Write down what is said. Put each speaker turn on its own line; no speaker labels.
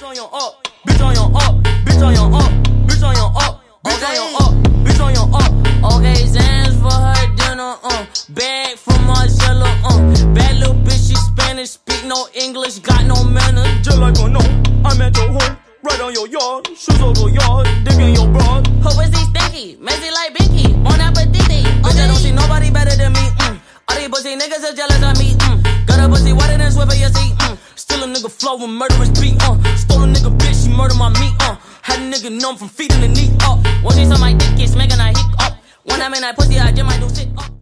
Bitch on your up, bitch on your up, bitch on your up, bitch on your up, bitch on your up, bitch on your up.
Okay, Zans for her dinner, bag from Marcella, bad little bitch, she Spanish, speak no English, got no manners.
Just like a no, I'm at your home, right on your yard, shoes over yard, dick in your bra.
Her pussy stinky, messy like Binky, bon appetit. Bitch, I don't see nobody better than me, all these pussy niggas are jealous of me, got a pussy wetter than Swiffer, you see, still a nigga flow with murderous beat, stole a nigga bitch, she murdered my meat, had a nigga numb from feet in the knee, when she saw my dick, it's making her hick up, when I'm in that pussy, I just might do sit up.